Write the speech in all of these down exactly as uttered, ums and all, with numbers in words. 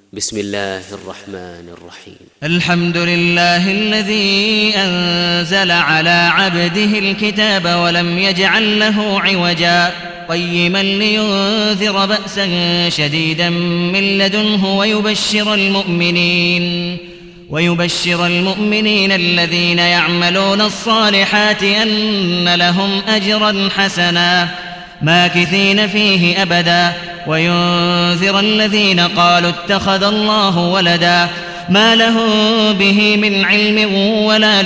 بسم الله الرحمن الرحيم. الحمد لله الذي أنزل على عبده الكتاب ولم يجعل له عوجا قيما لينذر بأسا شديدا من لدنه ويبشر المؤمنين ويبشر المؤمنين الذين يعملون الصالحات أن لهم أجرا حسنا ماكثين فيه أبدا وينذر الذين قالوا اتخذ الله ولدا ما لهم به من علم ولا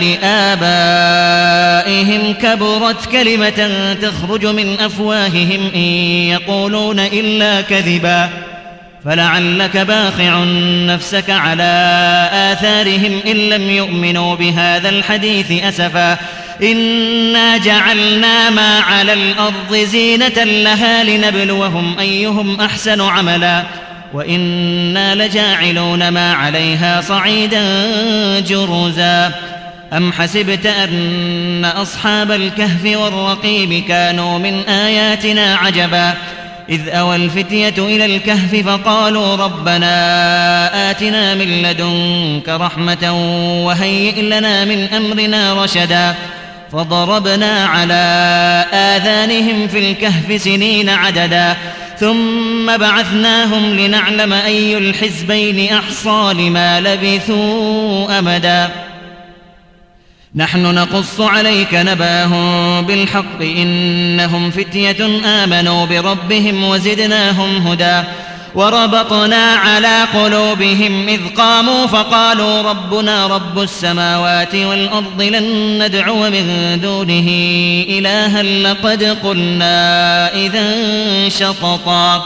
لآبائهم كبرت كلمة تخرج من أفواههم إن يقولون إلا كذبا فلعلك باخع نفسك على آثارهم إن لم يؤمنوا بهذا الحديث أسفا إنا جعلنا ما على الأرض زينة لها لنبلوهم أيهم أحسن عملا وإنا لجاعلون ما عليها صعيدا جرزا أم حسبت أن أصحاب الكهف والرقيم كانوا من آياتنا عجبا إذ أوى الفتية إلى الكهف فقالوا ربنا آتنا من لدنك رحمة وهيئ لنا من أمرنا رشدا فضربنا على آذانهم في الكهف سنين عددا ثم بعثناهم لنعلم أي الحزبين أحصى لما لبثوا أمدا نحن نقص عليك نباهم بالحق إنهم فتية آمنوا بربهم وزدناهم هدى وربطنا على قلوبهم إذ قاموا فقالوا ربنا رب السماوات والأرض لن ندعو من دونه إلها لقد قلنا إذا شططا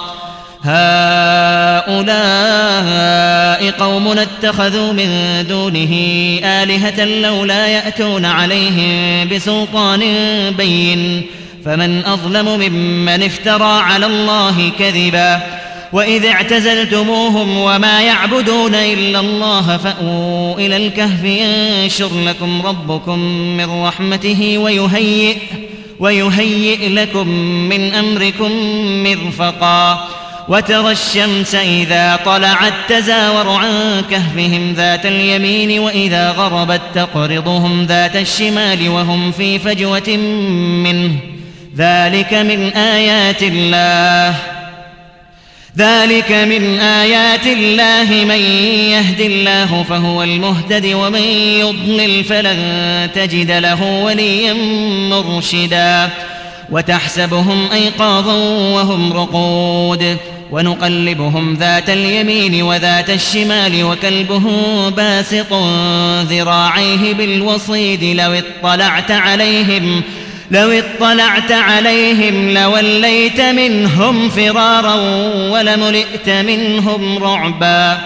هؤلاء قومنا اتخذوا من دونه آلهة لولا يأتون عليهم بسلطان بين فمن أظلم ممن افترى على الله كذبا وإذ اعتزلتموهم وما يعبدون إلا الله فأووا إلى الكهف ينشر لكم ربكم من رحمته ويهيئ, ويهيئ لكم من أمركم مرفقا وترى الشمس إذا طلعت تزاور عن كهفهم ذات اليمين وإذا غربت تقرضهم ذات الشمال وهم في فجوة منه ذلك من آيات الله ذلك من آيات الله من يهد الله فهو المهتد ومن يضلل فلن تجد له وليا مرشدا وتحسبهم أيقاظا وهم رقود ونقلبهم ذات اليمين وذات الشمال وكلبهم باسط ذراعيه بالوصيد لو اطلعت عليهم لو اطلعت عليهم لوليت منهم فرارا ولملئت منهم رعبا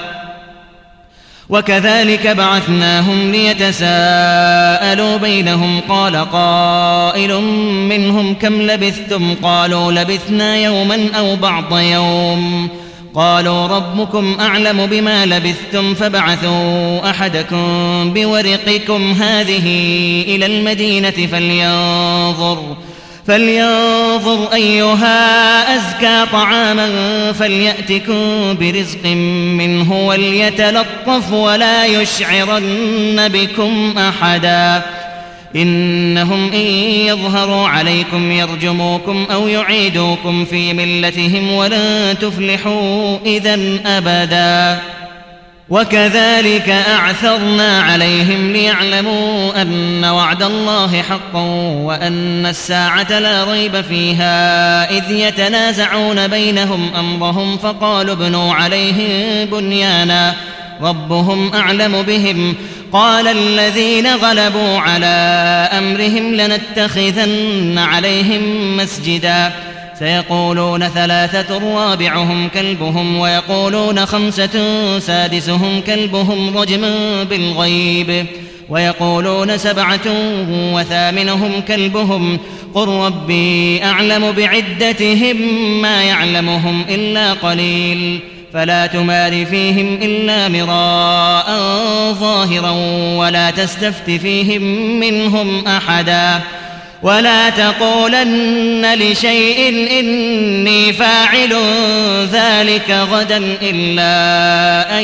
وكذلك بعثناهم ليتساءلوا بينهم قال قائل منهم كم لبثتم قالوا لبثنا يوما أو بعض يوم قالوا ربكم أعلم بما لبثتم فابعثوا أحدكم بورقكم هذه إلى المدينة فلينظر فلينظر أيها أزكى طعاما فليأتكم برزق منه وليتلطف ولا يشعرن بكم أحدا إنهم إن يظهروا عليكم يرجموكم أو يعيدوكم في ملتهم ولن تفلحوا إذن أبدا وكذلك أعثرنا عليهم ليعلموا أن وعد الله حق وأن الساعة لا ريب فيها إذ يتنازعون بينهم أمرهم فقالوا ابنوا عليهم بنيانا ربهم أعلم بهم قال الذين غلبوا على أمرهم لنتخذن عليهم مسجدا سيقولون ثلاثة رابعهم كلبهم ويقولون خمسة سادسهم كلبهم رجما بالغيب ويقولون سبعة وثامنهم كلبهم قل ربي أعلم بعدتهم ما يعلمهم إلا قليل فلا تمار فيهم إلا مراء ظاهرا ولا تستفت فيهم منهم أحدا ولا تقولن لشيء إني فاعل ذلك غدا إلا أن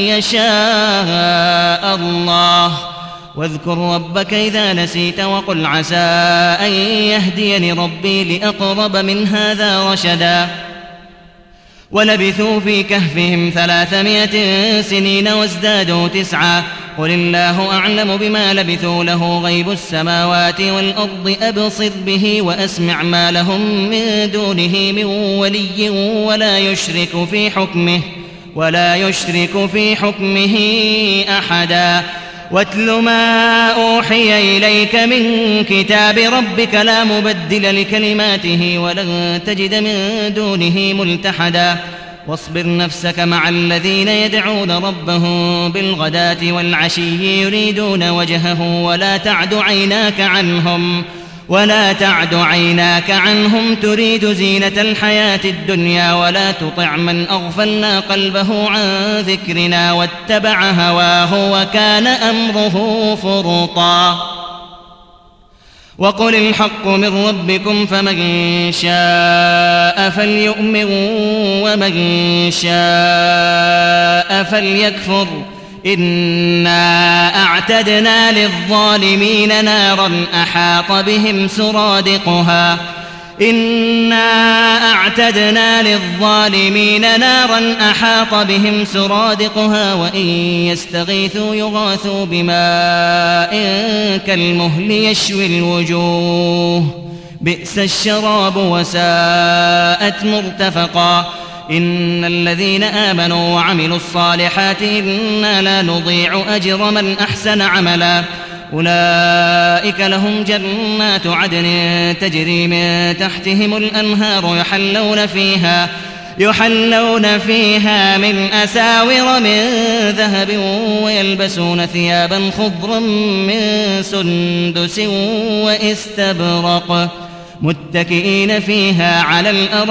يشاء الله واذكر ربك إذا نسيت وقل عسى أن يهديني ربي لأقرب من هذا رشدا ولبثوا في كهفهم ثلاثمائة سنين وازدادوا تسعا قل الله أعلم بما لبثوا له غيب السماوات والأرض أبصر به وأسمع ما لهم من دونه من ولي ولا يشرك في حكمه ولا يشرك في حكمه أحدا واتل ما أوحي إليك من كتاب ربك لا مبدل لكلماته ولن تجد من دونه ملتحدا واصبر نفسك مع الذين يدعون ربهم بالغداة والعشي يريدون وجهه ولا تعد عيناك عنهم ولا تعد عيناك عنهم تريد زينة الحياة الدنيا ولا تطع من أغفلنا قلبه عن ذكرنا واتبع هواه وكان أمره فرطا وقل الحق من ربكم فمن شاء فليؤمن ومن شاء فليكفر إنا أعتدنا للظالمين نارا أحاط بهم سرادقها إنا أعتدنا للظالمين نارا أحاط بهم سرادقها وإن يستغيثوا يغاثوا بماء كالمهل يشوي الوجوه بئس الشراب وساءت مرتفقا إن الذين آمنوا وعملوا الصالحات إنا لا نضيع أجر من أحسن عملا أولئك لهم جنات عدن تجري من تحتهم الأنهار يحلون فيها يحلون فيها من أساور من ذهب ويلبسون ثيابا خضرا من سندس واستبرق متكئين فيها على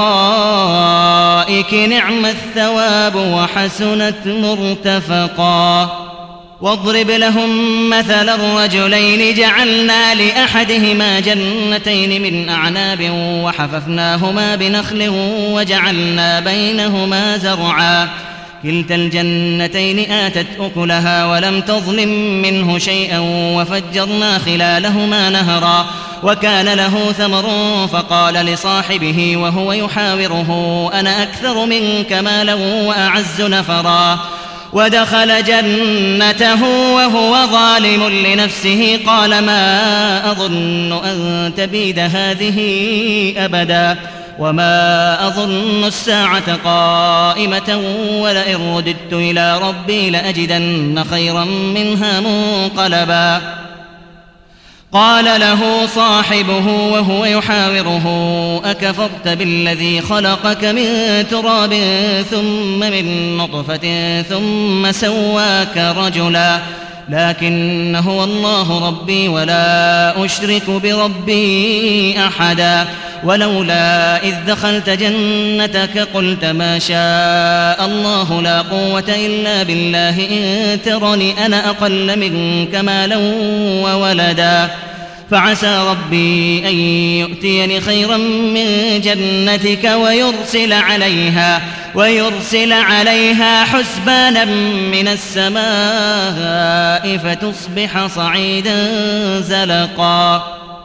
الأرائك نعم الثواب وحسنت مرتفقا واضرب لهم مثل الرجلين جعلنا لأحدهما جنتين من أعناب وحففناهما بنخل وجعلنا بينهما زرعا كلتا الجنتين آتت أكلها ولم تظلم منه شيئا وفجرنا خلالهما نهرا وكان له ثمر فقال لصاحبه وهو يحاوره أنا أكثر منك مالا وأعز نفرا ودخل جنته وهو ظالم لنفسه قال ما أظن أن تبيد هذه أبدا وما أظن الساعة قائمة ولئن رددت إلى ربي لأجدن خيرا منها منقلبا قال له صاحبه وهو يحاوره أكفرت بالذي خلقك من تراب ثم من نطفة ثم سواك رجلا لكن هو الله ربي ولا أشرك بربي أحدا ولولا إذ دخلت جنتك قلت ما شاء الله لا قوة إلا بالله إن ترني أنا أقل منك مالا وولدا فعسى ربي أن يؤتيني خيرا من جنتك ويرسل عليها ويرسل عليها حسبانا من السماء فتصبح صعيدا زلقا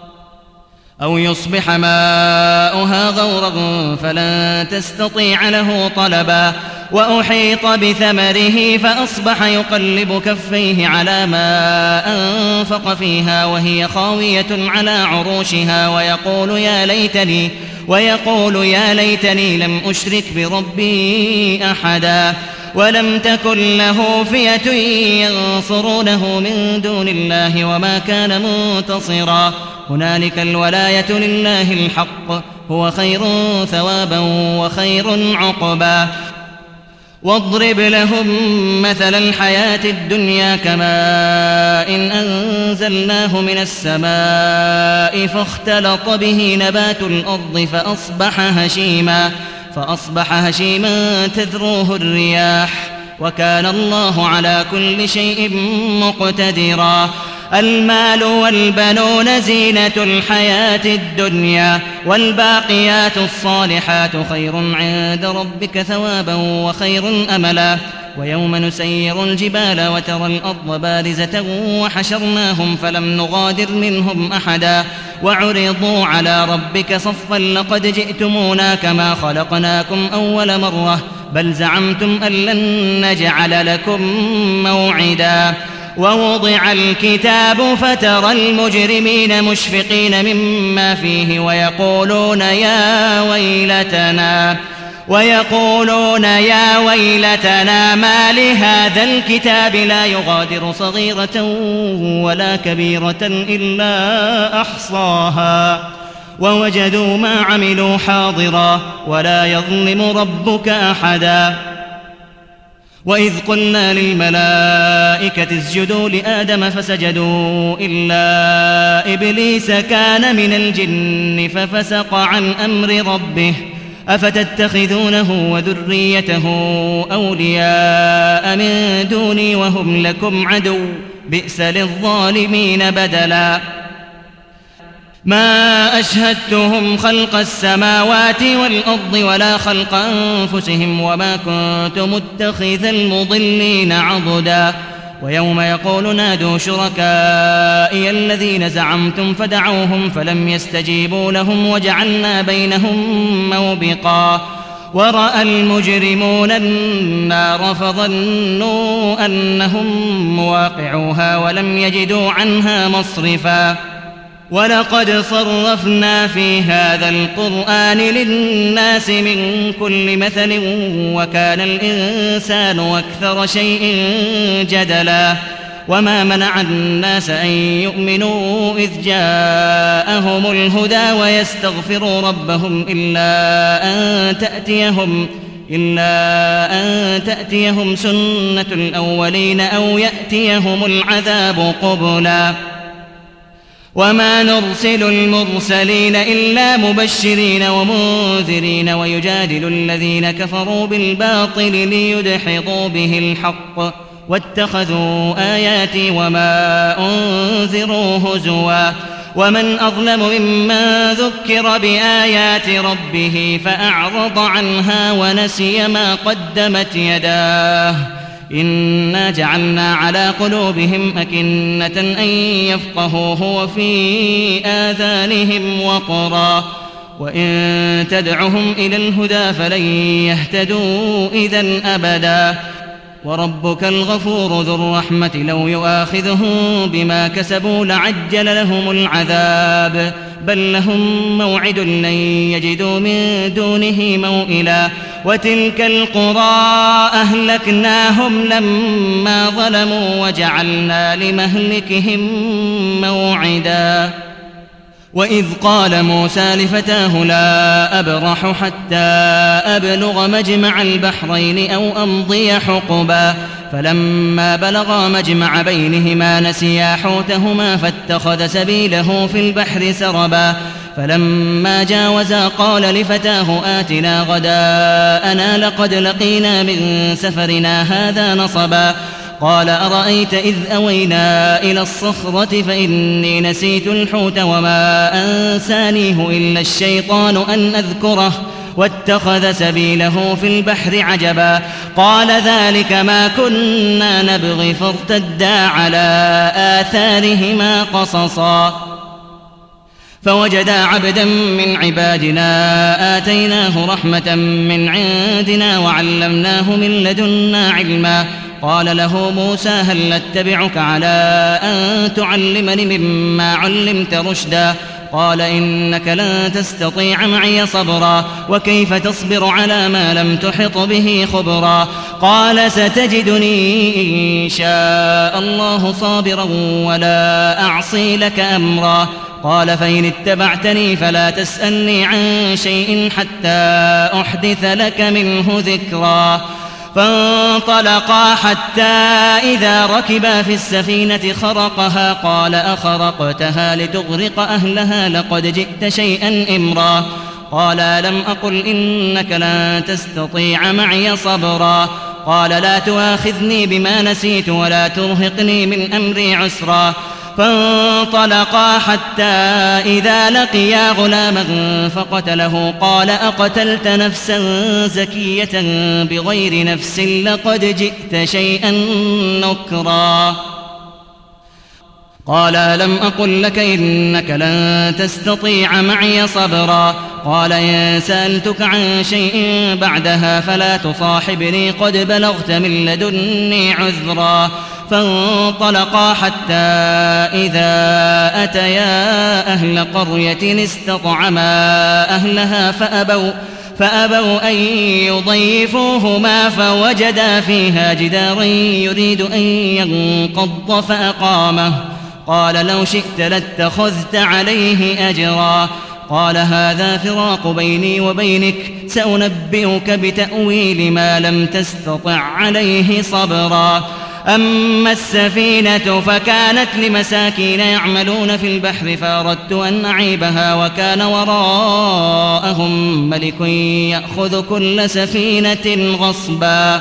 أو يصبح ماؤها غورا فلن تستطيع له طلبا وأحيط بثمره فأصبح يقلب كفيه على ما أنفق فيها وهي خاوية على عروشها ويقول يا ليتني ويقول يا ليتني لم أشرك بربي أحدا ولم تكن له فئة ينصرونه من دون الله وما كان منتصرا هنالك الولاية لله الحق هو خير ثوابا وخير عقبا واضرب لهم مثل الحياة الدنيا كماء إن أنزلناه من السماء فاختلط به نبات الأرض فأصبح هشيما فأصبح هشيما تذروه الرياح وكان الله على كل شيء مقتدرا المال والبنون زينة الحياة الدنيا والباقيات الصالحات خير عند ربك ثوابا وخير أملا ويوم نسير الجبال وترى الأرض بارزة وحشرناهم فلم نغادر منهم أحدا وعرضوا على ربك صفا لقد جئتمونا كما خلقناكم أول مرة بل زعمتم أن لن نجعل لكم موعدا ووضع الكتاب فترى المجرمين مشفقين مما فيه ويقولون يا ويلتنا ويقولون يا ويلتنا ما لهذا الكتاب لا يغادر صغيرة ولا كبيرة إلا أحصاها ووجدوا ما عملوا حاضرا ولا يظلم ربك أحدا وإذ قلنا للملائكة اسجدوا لآدم فسجدوا إلا إبليس كان من الجن ففسق عن أمر ربه أفتتخذونه وذريته أولياء من دوني وهم لكم عدو بئس للظالمين بدلا ما أشهدتهم خلق السماوات والأرض ولا خلق أنفسهم وما كنت متخذ المضلين عضدا ويوم يقول نادوا شركائي الذين زعمتم فدعوهم فلم يستجيبوا لهم وجعلنا بينهم موبقا ورأى المجرمون النار فظنوا أنهم مواقعوها ولم يجدوا عنها مصرفا ولقد صرفنا في هذا القرآن للناس من كل مثل وكان الإنسان أكثر شيء جدلا وما منع الناس أن يؤمنوا إذ جاءهم الهدى ويستغفروا ربهم إلا أن تأتيهم إلا أن تأتيهم سنة الأولين أو يأتيهم العذاب قبلا وما نرسل المرسلين إلا مبشرين ومنذرين ويجادل الذين كفروا بالباطل ليدحضوا به الحق واتخذوا آياتي وما أنذروا هزوا ومن أظلم ممن ذكر بآيات ربه فأعرض عنها ونسي ما قدمت يداه إنا جعلنا على قلوبهم أكنة أن يفقهوه وفي آذانهم وقرا وإن تدعهم إلى الهدى فلن يهتدوا إذن أبدا وربك الغفور ذو الرحمة لو يؤاخذهم بما كسبوا لعجل لهم العذاب بل لهم موعد لن يجدوا من دونه موئلا وتلك القرى أهلكناهم لما ظلموا وجعلنا لمهلكهم موعدا وإذ قال موسى لفتاه لا أبرح حتى أبلغ مجمع البحرين أو أمضي حقبا فلما بلغا مجمع بينهما نسيا حوتهما فاتخذ سبيله في البحر سربا فلما جاوزا قال لفتاه آتنا غداءنا لقد لقينا من سفرنا هذا نصبا قال أرأيت إذ أوينا إلى الصخرة فإني نسيت الحوت وما أنسانيه إلا الشيطان أن أذكره واتخذ سبيله في البحر عجبا قال ذلك ما كنا نبغي فارتدا على آثارهما قصصا فوجدا عبدا من عبادنا آتيناه رحمة من عندنا وعلمناه من لدنا علما قال له موسى هل أتبعك على أن تعلمني مما علمت رشدا قال إنك لن تستطيع معي صبرا وكيف تصبر على ما لم تحط به خبرا قال ستجدني إن شاء الله صابرا ولا أعصي لك أمرا قال فإن اتبعتني فلا تسألني عن شيء حتى أحدث لك منه ذكرا فانطلقا حتى إذا ركبا في السفينة خرقها قال أخرقتها لتغرق أهلها لقد جئت شيئا إمرا قال ألم أقل إنك لن تستطيع معي صبرا قال لا تؤاخذني بما نسيت ولا ترهقني من أمري عسرا فانطلقا حتى إذا لقيا غلاما فقتله قال أقتلت نفسا زكية بغير نفس لقد جئت شيئا نكرا قال ألم أقل لك إنك لن تستطيع معي صبرا قال إن سألتك عن شيء بعدها فلا تصاحبني قد بلغت من لدني عذرا فانطلقا حتى إذا أتيا أهل قرية استطعما أهلها فأبوا فأبوا أن يضيفوهما فوجدا فيها جدارا يريد أن ينقض فأقامه قال لو شئت لاتخذت عليه أجرا قال هذا فراق بيني وبينك سأنبئك بتأويل ما لم تستطع عليه صبرا أما السفينة فكانت لمساكين يعملون في البحر فأردت أن أعيبها وكان وراءهم ملك يأخذ كل سفينة غصبا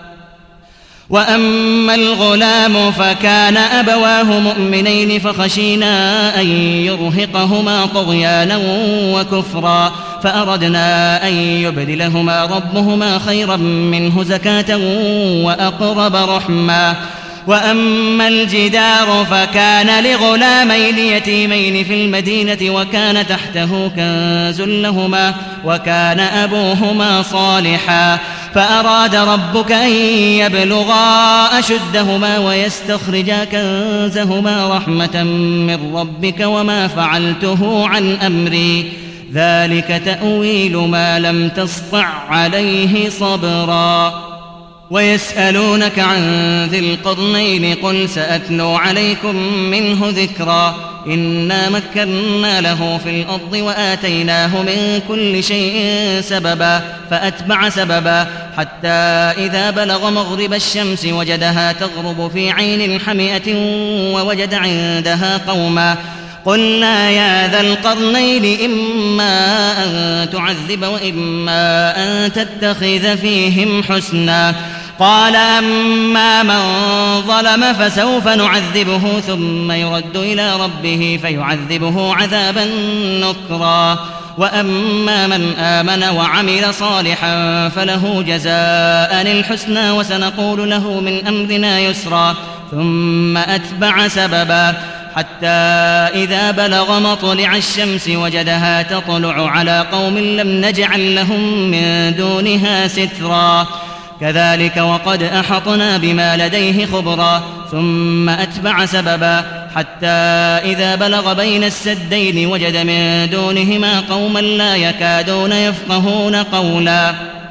وأما الغلام فكان أبواه مؤمنين فخشينا أن يرهقهما طغيانا وكفرا فأردنا أن يبدلهما ربهما خيرا منه زكاة وأقرب رحما وأما الجدار فكان لغلامين يتيمين في المدينة وكان تحته كنز لهما وكان أبوهما صالحا فأراد ربك أن يبلغا أشدهما ويستخرجا كنزهما رحمة من ربك وما فعلته عن أمري ذلك تأويل ما لم تسطع عليه صبرا ويسألونك عن ذي القرنين قل سأتلو عليكم منه ذكرا إنا مكنا له في الأرض وآتيناه من كل شيء سببا فأتبع سببا حتى إذا بلغ مغرب الشمس وجدها تغرب في عين حمئة ووجد عندها قوما قلنا يا ذا القرنين إما أن تعذب وإما أن تتخذ فيهم حسنا قال أما من ظلم فسوف نعذبه ثم يرد إلى ربه فيعذبه عذابا نكرا وأما من آمن وعمل صالحا فله جزاء الحسنى وسنقول له من أمرنا يسرا ثم أتبع سببا حتى إذا بلغ مطلع الشمس وجدها تطلع على قوم لم نجعل لهم من دونها سترا كذلك وقد أحطنا بما لديه خبرا ثم أتبع سببا حتى إذا بلغ بين السدين وجد من دونهما قوما لا يكادون يفقهون قولا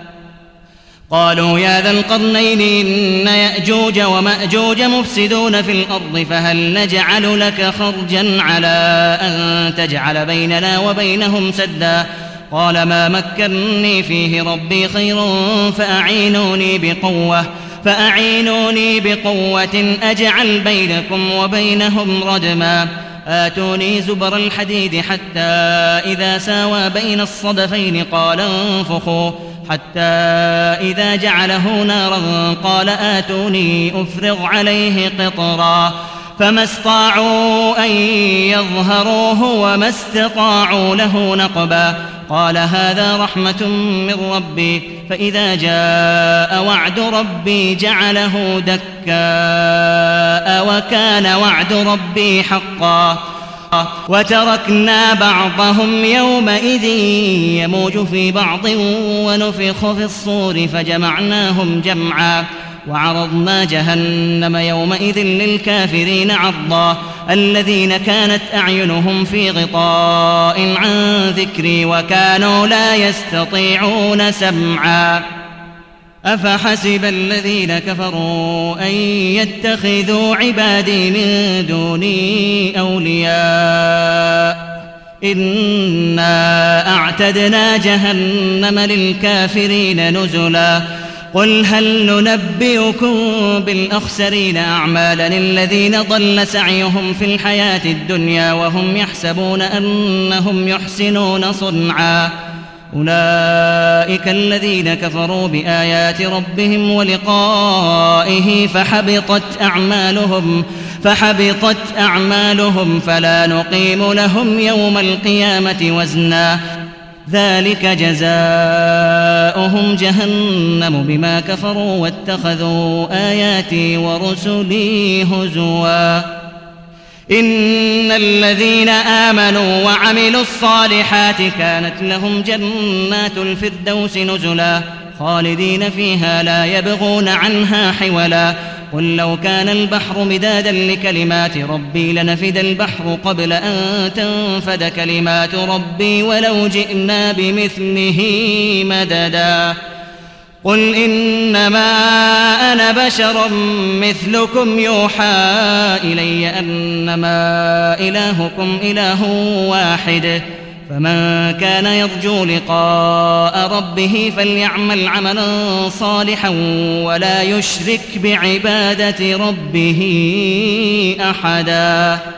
قالوا يا ذا القرنين إن يأجوج ومأجوج مفسدون في الأرض فهل نجعل لك خرجا على أن تجعل بيننا وبينهم سدا قال ما مكنني فيه ربي خير فأعينوني بقوة فأعينوني بقوة أجعل بينكم وبينهم ردما آتوني زبر الحديد حتى إذا ساوى بين الصدفين قال انفخوا حتى إذا جعله نارا قال آتوني أفرغ عليه قطرا فما استطاعوا أن يظهروه وما استطاعوا له نقبا قال هذا رحمة من ربي فإذا جاء وعد ربي جعله دكاء وكان وعد ربي حقا وتركنا بعضهم يومئذ يموج في بعض ونفخ في الصور فجمعناهم جمعا وعرضنا جهنم يومئذ للكافرين عرضا الذين كانت أعينهم في غطاء عن ذكري وكانوا لا يستطيعون سمعا أفحسب الذين كفروا أن يتخذوا عبادي من دوني أولياء إنا أعتدنا جهنم للكافرين نزلا قل هل ننبئكم بالأخسرين أعمالا الذين ضل سعيهم في الحياة الدنيا وهم يحسبون أنهم يحسنون صنعا أولئك الذين كفروا بآيات ربهم ولقائه فحبطت أعمالهم فحبطت أعمالهم فلا نقيم لهم يوم القيامة وزنا ذلك جزاؤهم جهنم بما كفروا واتخذوا آياتي ورسلي هزوا إن الذين آمنوا وعملوا الصالحات كانت لهم جنات الفردوس نزلا خالدين فيها لا يبغون عنها حولا قل لو كان البحر مدادا لكلمات ربي لنفد البحر قبل أن تنفد كلمات ربي ولو جئنا بمثله مددا قل إنما أنا بشر مثلكم يوحى إلي أنما إلهكم إله واحد فمن كان يرجو لقاء ربه فليعمل عملا صالحا ولا يشرك بعبادة ربه أحدا.